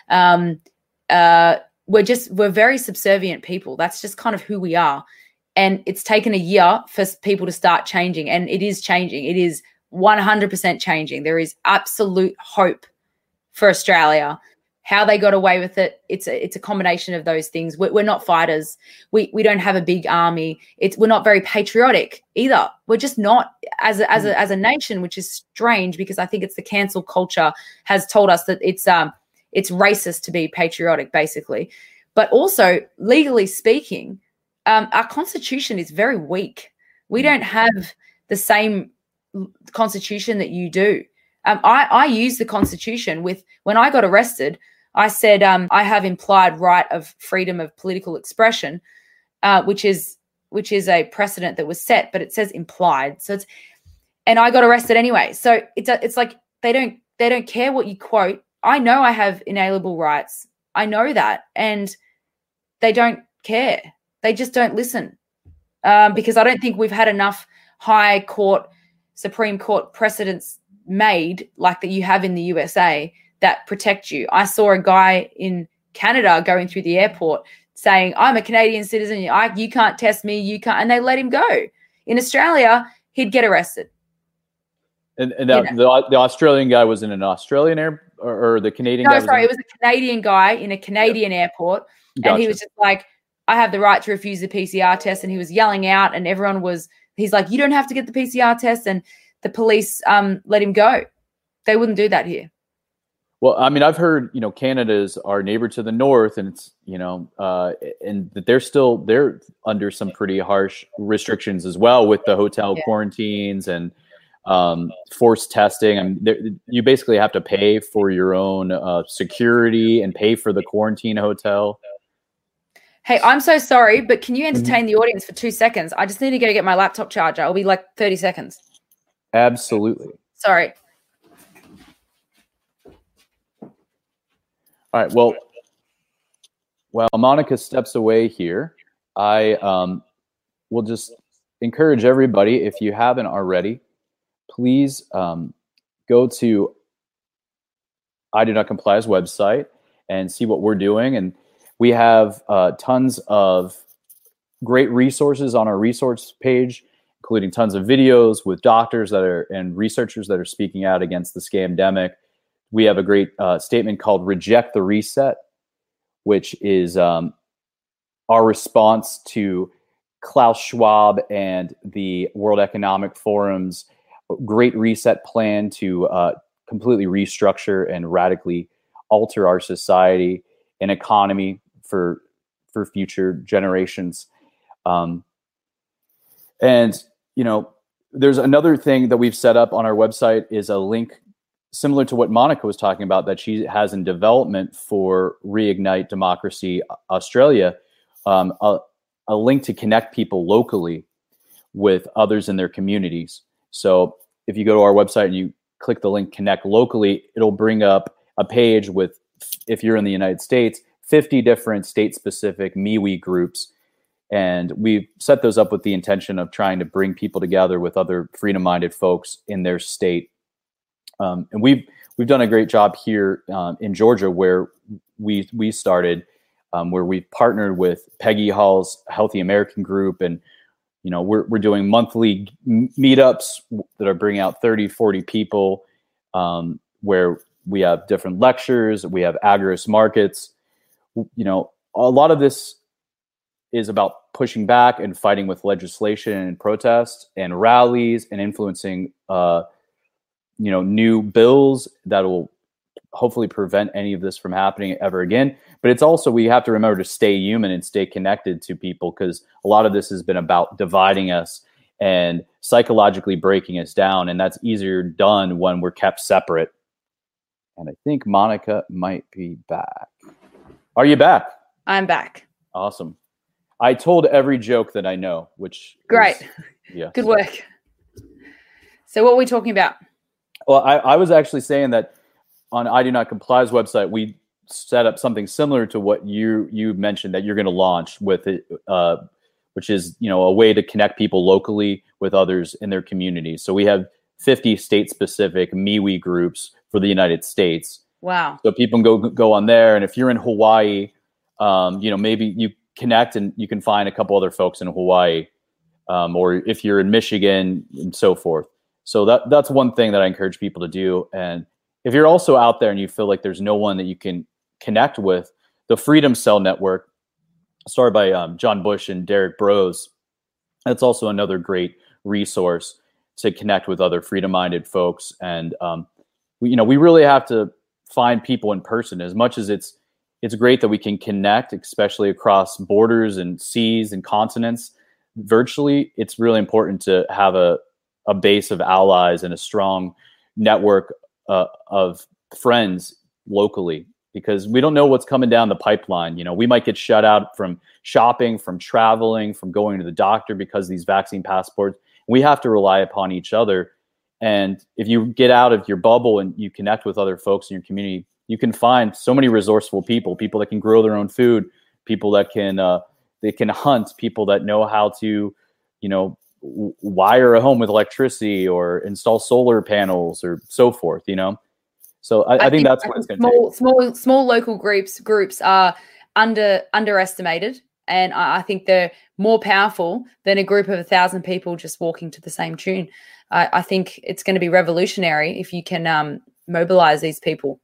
We're very subservient people. That's just kind of who we are. And it's taken a year for people to start changing, and it is changing. It is 100% changing. There is absolute hope for Australia. How they got away with it, it's a combination of those things. We're not fighters. We don't have a big army. We're not very patriotic either. We're just not as a nation, which is strange because I think it's the cancel culture has told us that it's racist to be patriotic, basically. But also, legally speaking, our constitution is very weak. We don't have the same constitution that you do. I use the constitution when I got arrested. I said, I have implied right of freedom of political expression, which is a precedent that was set, but it says implied. And I got arrested anyway. So it's like they don't care what you quote. I know I have inalienable rights. I know that, and they don't care. They just don't listen because I don't think we've had enough high court, Supreme Court precedents made like that you have in the USA that protect you. I saw a guy in Canada going through the airport saying, I'm a Canadian citizen. You can't test me. You can't. And they let him go. In Australia, he'd get arrested. And the Australian guy was in an Australian or the Canadian guy? No, sorry. It was a Canadian guy in a Canadian airport. Gotcha. And he was just like, I have the right to refuse the PCR test. And he was yelling out and he's like, you don't have to get the PCR test. And the police let him go. They wouldn't do that here. Well, I mean, I've heard, Canada's our neighbor to the north, and it's, and that they're under some pretty harsh restrictions as well with the hotel quarantines and forced testing. I mean, you basically have to pay for your own security and pay for the quarantine hotel. Hey, I'm so sorry, but can you entertain the audience for 2 seconds? I just need to go get my laptop charger. I'll be like 30 seconds. Absolutely. Sorry. All right. Well, while Monica steps away here, I will just encourage everybody, if you haven't already, please go to I Do Not Comply's website and see what we're doing. And we have tons of great resources on our resource page, including tons of videos with doctors and researchers that are speaking out against the scamdemic. We have a great statement called Reject the Reset, which is our response to Klaus Schwab and the World Economic Forum's Great Reset plan to completely restructure and radically alter our society and economy for future generations. And, there's another thing that we've set up on our website is a link similar to what Monica was talking about that she has in development for Reignite Democracy Australia, a link to connect people locally with others in their communities. So if you go to our website and you click the link Connect Locally, it'll bring up a page with, if you're in the United States, 50 different state-specific MeWe groups. And we've set those up with the intention of trying to bring people together with other freedom-minded folks in their state. And we've done a great job here in Georgia, where we started, where we've partnered with Peggy Hall's Healthy American Group, and we're doing monthly meetups that are bringing out 30, 40 people, where we have different lectures, we have agorist markets. A lot of this is about pushing back and fighting with legislation and protest and rallies and influencing, new bills that will hopefully prevent any of this from happening ever again. But it's also, we have to remember to stay human and stay connected to people, because a lot of this has been about dividing us and psychologically breaking us down. And that's easier done when we're kept separate. And I think Monica might be back. Are you back? I'm back. Awesome. I told every joke that I know, which great. Yeah. Good work. So what are we talking about? Well, I was actually saying that on I Do Not Comply's website, we set up something similar to what you mentioned that you're going to launch with it, which is, a way to connect people locally with others in their communities. So we have 50 state-specific MeWe groups for the United States. Wow. So people can go on there. And if you're in Hawaii, maybe you connect and you can find a couple other folks in Hawaii, or if you're in Michigan and so forth. So that's one thing that I encourage people to do. And if you're also out there and you feel like there's no one that you can connect with, the Freedom Cell Network, started by John Bush and Derek Bros, that's also another great resource to connect with other freedom-minded folks. And we really have to find people in person. As much as it's great that we can connect, especially across borders and seas and continents virtually, it's really important to have a base of allies and a strong network of friends locally, because we don't know what's coming down the pipeline. We might get shut out from shopping, from traveling, from going to the doctor because of these vaccine passports. We have to rely upon each other. And if you get out of your bubble and you connect with other folks in your community, you can find so many resourceful people that can grow their own food, people that can they can hunt, people that know how to, wire a home with electricity or install solar panels or so forth, So I think that's what it's going to take. Small local groups are underestimated, and I think they're more powerful than a group of 1,000 people just walking to the same tune. I think it's going to be revolutionary if you can mobilize these people.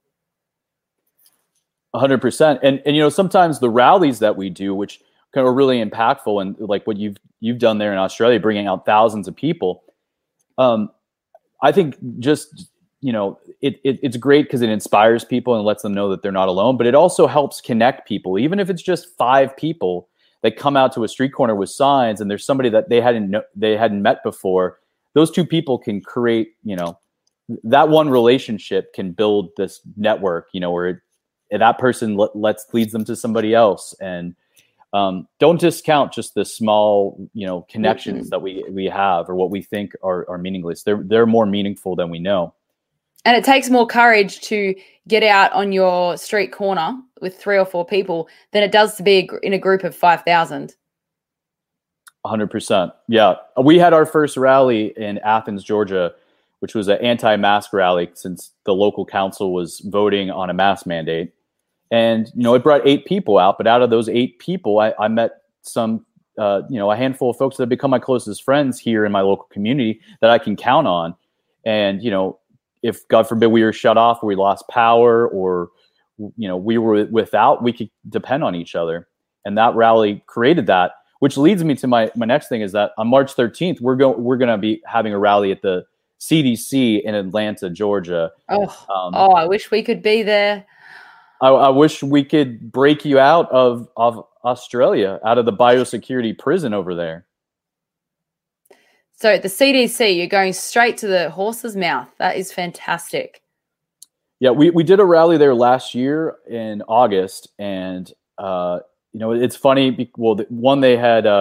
100%. And sometimes the rallies that we do, which kind of really impactful, and like what you've done there in Australia, bringing out thousands of people. I think just, it's great because it inspires people and lets them know that they're not alone, but it also helps connect people. Even if it's just 5 people that come out to a street corner with signs and there's somebody that they hadn't met before, those 2 people can create, that one relationship can build this network, where that person leads them to somebody else. And don't discount just the small, connections that we have or what we think are meaningless. They're more meaningful than we know. And it takes more courage to get out on your street corner with 3 or 4 people than it does to be in a group of 5,000. 100%. Yeah. We had our first rally in Athens, Georgia, which was an anti-mask rally since the local council was voting on a mask mandate. And, it brought 8 people out, but out of those 8 people, I met some, a handful of folks that have become my closest friends here in my local community that I can count on. And, if God forbid we were shut off or we lost power or, we were without, we could depend on each other. And that rally created that, which leads me to my next thing is that on March 13th, we're going to be having a rally at the CDC in Atlanta, Georgia. I wish we could be there. I wish we could break you out of Australia, out of the biosecurity prison over there. So the CDC, you're going straight to the horse's mouth. That is fantastic. Yeah, we did a rally there last year in August, and it's funny. Well, one, they had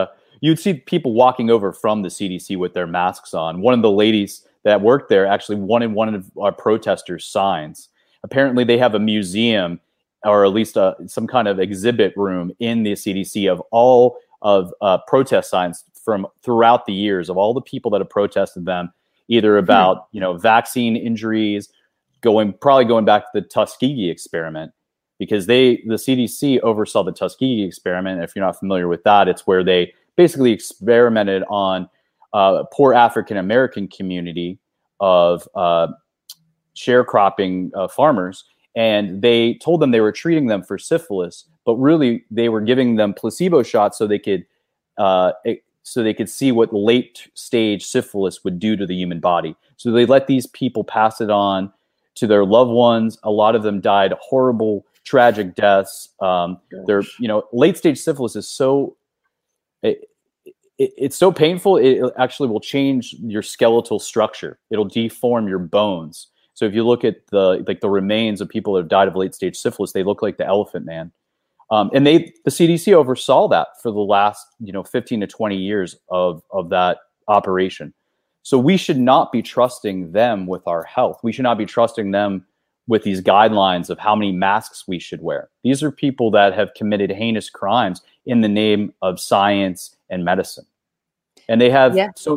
you'd see people walking over from the CDC with their masks on. One of the ladies that worked there actually wanted one of our protesters' signs. Apparently, they have a museum, or at least some kind of exhibit room in the CDC of all of protest signs from throughout the years of all the people that have protested them, either about vaccine injuries, probably going back to the Tuskegee experiment, because the CDC oversaw the Tuskegee experiment. If you're not familiar with that, it's where they basically experimented on poor African American community of sharecropping farmers, and they told them they were treating them for syphilis, but really they were giving them placebo shots so they could see what late stage syphilis would do to the human body. So they let these people pass it on to their loved ones. A lot of them died horrible, tragic deaths. Their late stage syphilis is it's so painful. It actually will change your skeletal structure. It'll deform your bones. So if you look at the remains of people that have died of late stage syphilis, they look like the Elephant Man. And the CDC oversaw that for the last 15 to 20 years of that operation. So we should not be trusting them with our health. We should not be trusting them with these guidelines of how many masks we should wear. These are people that have committed heinous crimes in the name of science and medicine. And they have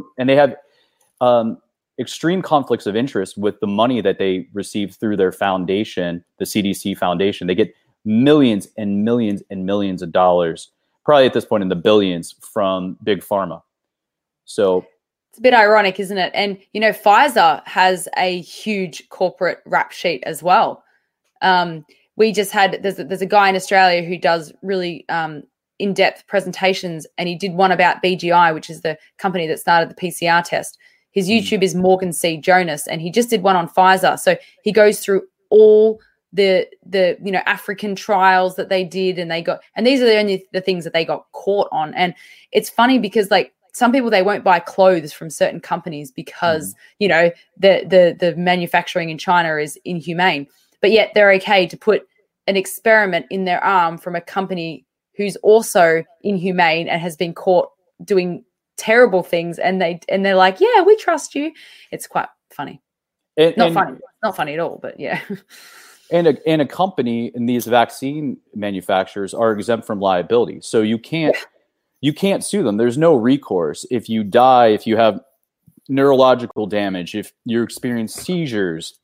extreme conflicts of interest with the money that they receive through their foundation, the CDC Foundation. They get millions and millions and millions of dollars, probably at this point in the billions, from Big Pharma. So it's a bit ironic, isn't it? And, Pfizer has a huge corporate rap sheet as well. We just had, there's a guy in Australia who does really in-depth presentations, and he did one about BGI, which is the company that started the PCR test. His YouTube is Morgan C. Jonas, and he just did one on Pfizer. So he goes through all the African trials that they did, and these are the things that they got caught on. And it's funny because some people, they won't buy clothes from certain companies because the manufacturing in China is inhumane, but yet they're okay to put an experiment in their arm from a company who's also inhumane and has been caught doing terrible things, and they're like, yeah, we trust you. It's quite funny. Not funny at all, but yeah. And a company, and these vaccine manufacturers are exempt from liability, so you can't sue them. There's no recourse if you die, if you have neurological damage, if you experience seizures,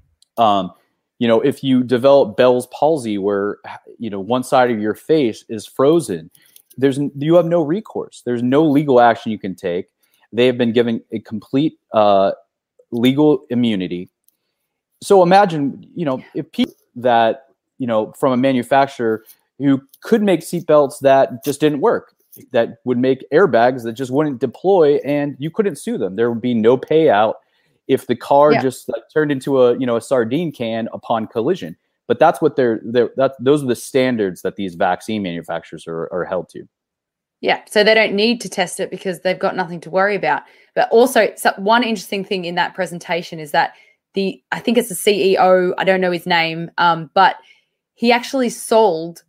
if you develop Bell's palsy, where one side of your face is frozen. You have no recourse. There's no legal action you can take. They have been given a complete legal immunity. So imagine, if people that, from a manufacturer who could make seatbelts that just didn't work, that would make airbags that just wouldn't deploy, and you couldn't sue them. There would be no payout if the car just turned into a sardine can upon collision. But that's what those are the standards that these vaccine manufacturers are held to. Yeah, so they don't need to test it because they've got nothing to worry about. But also, one interesting thing in that presentation is that I think it's the CEO, I don't know his name, but he actually sold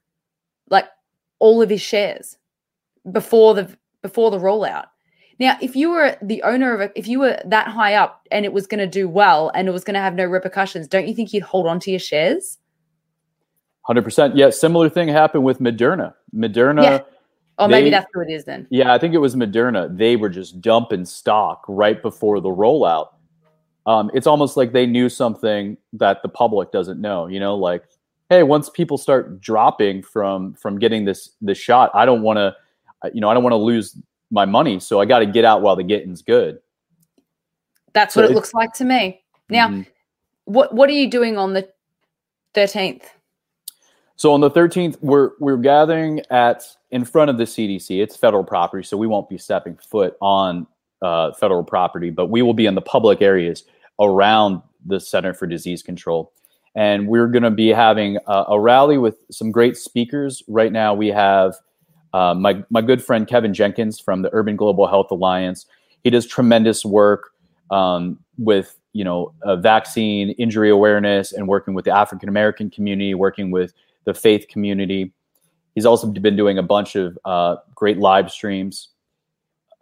all of his shares before the rollout. Now, if you were the owner if you were that high up and it was going to do well and it was going to have no repercussions, don't you think you'd hold on to your shares? 100%. Yeah, similar thing happened with Moderna. Yeah. Oh, maybe that's who it is then. Yeah, I think it was Moderna. They were just dumping stock right before the rollout. It's almost like they knew something that the public doesn't know. Hey, once people start dropping from getting this shot, I don't want to lose my money, so I got to get out while the getting's good. That's what it looks like to me. Now, what are you doing on the 13th? So on the 13th, we're gathering in front of the CDC. It's federal property, so we won't be stepping foot on federal property, but we will be in the public areas around the Center for Disease Control. And we're going to be having a rally with some great speakers. Right now, we have my good friend Kevin Jenkins from the Urban Global Health Alliance. He does tremendous work with vaccine injury awareness and working with the African American community, working with the faith community. He's also been doing a bunch of great live streams.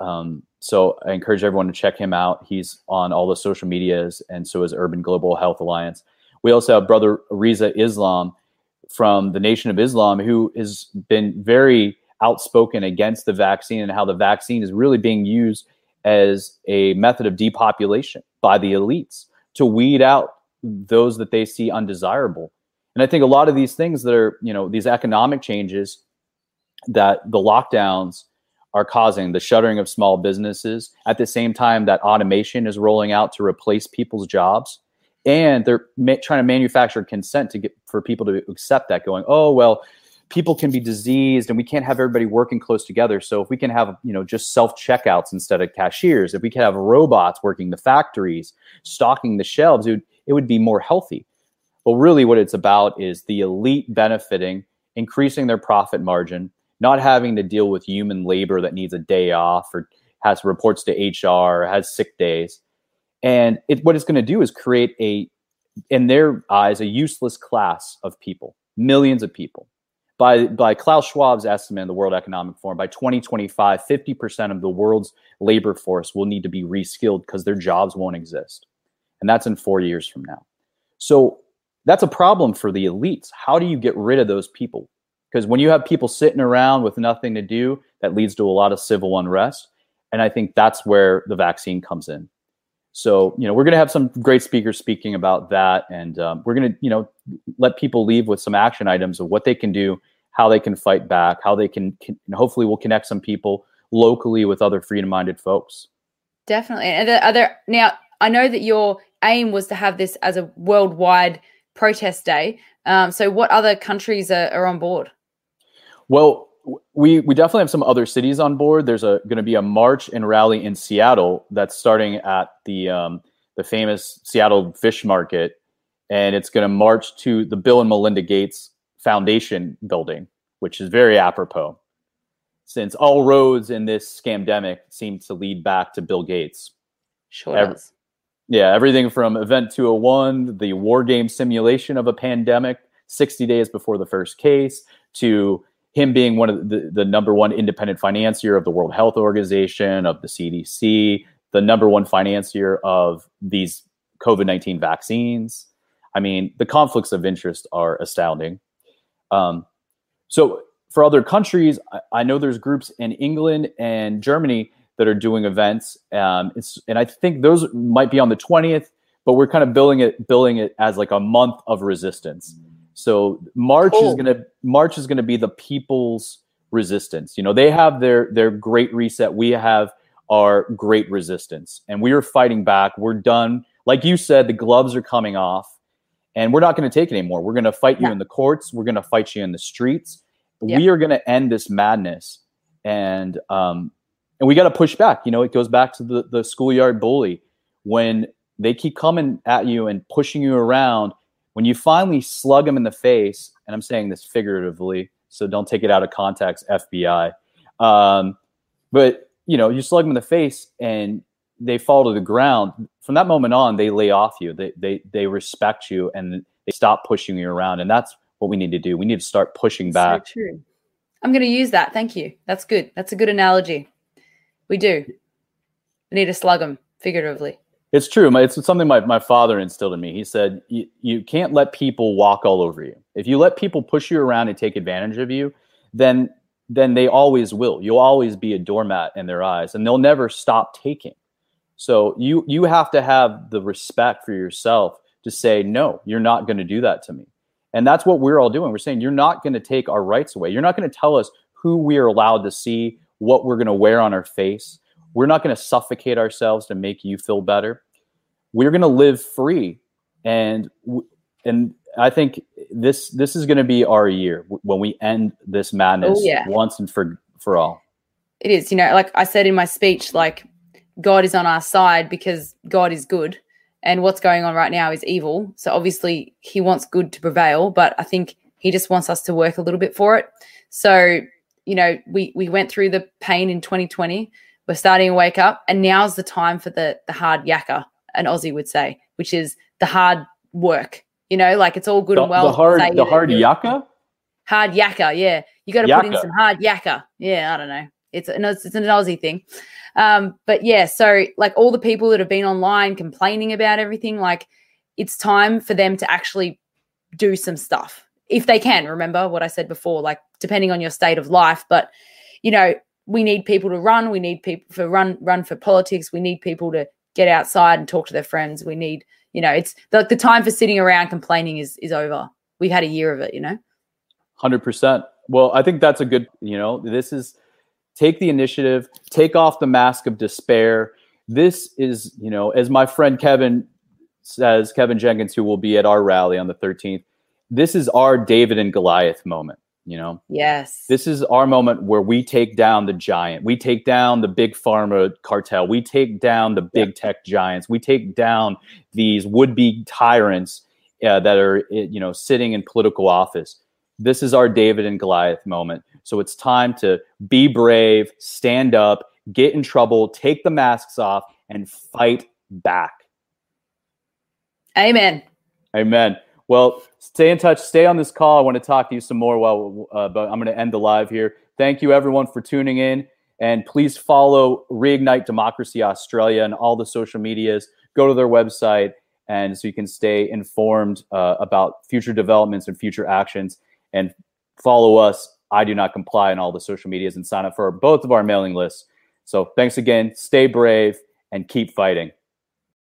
So I encourage everyone to check him out. He's on all the social medias, and so is Urban Global Health Alliance. We also have Brother Riza Islam from the Nation of Islam, who has been very outspoken against the vaccine and how the vaccine is really being used as a method of depopulation by the elites to weed out those that they see undesirable. And I think a lot of these things that are, these economic changes that the lockdowns are causing, the shuttering of small businesses, at the same time that automation is rolling out to replace people's jobs. And they're trying to manufacture consent for people to accept that, going, oh, well, people can be diseased and we can't have everybody working close together. So if we can have, just self-checkouts instead of cashiers, if we could have robots working the factories, stocking the shelves, it would be more healthy. But really what it's about is the elite benefiting, increasing their profit margin, not having to deal with human labor that needs a day off or has reports to HR, has sick days. And what it's going to do is create in their eyes, a useless class of people, millions of people. By Klaus Schwab's estimate in the World Economic Forum, by 2025, 50% of the world's labor force will need to be reskilled because their jobs won't exist. And that's in 4 years from now. So that's a problem for the elites. How do you get rid of those people? Because when you have people sitting around with nothing to do, that leads to a lot of civil unrest. And I think that's where the vaccine comes in. So, we're going to have some great speakers speaking about that. And we're going to, let people leave with some action items of what they can do, how they can fight back, how they can hopefully we'll connect some people locally with other freedom-minded folks. Definitely. And now, I know that your aim was to have this as a worldwide protest day. So what other countries are on board? Well, we definitely have some other cities on board. There's going to be a march and rally in Seattle that's starting at the famous Seattle Fish Market, and it's going to march to the Bill and Melinda Gates Foundation building, which is very apropos, since all roads in this scamdemic seem to lead back to Bill Gates. Sure does. Yeah, everything from Event 201, the war game simulation of a pandemic 60 days before the first case, to him being one of the number one independent financier of the World Health Organization, of the CDC, the number one financier of these COVID-19 vaccines. I mean, the conflicts of interest are astounding. So for other countries, I know there's groups in England and Germany that are doing events. And I think those might be on the 20th, but we're kind of billing it as like a month of resistance. So March is going to be the people's resistance. They have their great reset. We have our great resistance, and we are fighting back. We're done. Like you said, the gloves are coming off, and we're not going to take it anymore. We're going to fight you in the courts. We're going to fight you in the streets. Yeah. We are going to end this madness, and we got to push back. It goes back to the schoolyard bully. When they keep coming at you and pushing you around, when you finally slug them in the face, and I'm saying this figuratively, so don't take it out of context, FBI. But you slug them in the face and they fall to the ground. From that moment on, they lay off you. They respect you and they stop pushing you around. And that's what we need to do. We need to start pushing back. So true. I'm going to use that. Thank you. That's good. That's a good analogy. We do. We need to slug them figuratively. It's true. It's something my father instilled in me. He said, you can't let people walk all over you. If you let people push you around and take advantage of you, then they always will. You'll always be a doormat in their eyes, and they'll never stop taking. So you have to have the respect for yourself to say, no, you're not going to do that to me. And that's what we're all doing. We're saying, you're not going to take our rights away. You're not going to tell us who we are allowed to see, what we're going to wear on our face. We're not going to suffocate ourselves to make you feel better. We're going to live free. And I think this is going to be our year when we end this madness once and for all. It is. Like I said in my speech, like God is on our side because God is good. And what's going on right now is evil. So obviously he wants good to prevail, but I think he just wants us to work a little bit for it. So, we went through the pain in 2020. We're starting to wake up, and now's the time for the hard yakka, an Aussie would say, which is the hard work. Like it's all good and well. The hard yakka? Hard yakka, yeah. You got to put in some hard yakka. Yeah, I don't know. It's an Aussie thing. But yeah, so like all the people that have been online complaining about everything, like it's time for them to actually do some stuff if they can. Remember what I said before, like depending on your state of life. But, you know, we need people to run. We need people to run for politics. We need people to get outside and talk to their friends. We need, you know, it's the time for sitting around complaining is over. We've had a year of it, you know. 100%. Well, I think that's a good, you know, this is take the initiative, take off the mask of despair. This is, you know, as my friend Kevin says, Kevin Jenkins, who will be at our rally on the 13th, this is our David and Goliath moment, you know? Yes. This is our moment where we take down the giant. We take down the big pharma cartel. We take down the big tech giants. We take down these would-be tyrants that are, you know, sitting in political office. This is our David and Goliath moment. So it's time to be brave, stand up, get in trouble, take the masks off, and fight back. Amen. Amen. Well, stay in touch. Stay on this call. I want to talk to you some more, but I'm going to end the live here. Thank you, everyone, for tuning in. And please follow Reignite Democracy Australia and all the social medias. Go to their website, and so you can stay informed about future developments and future actions. And follow us, I Do Not Comply, on all the social medias, and sign up for both of our mailing lists. So thanks again. Stay brave and keep fighting.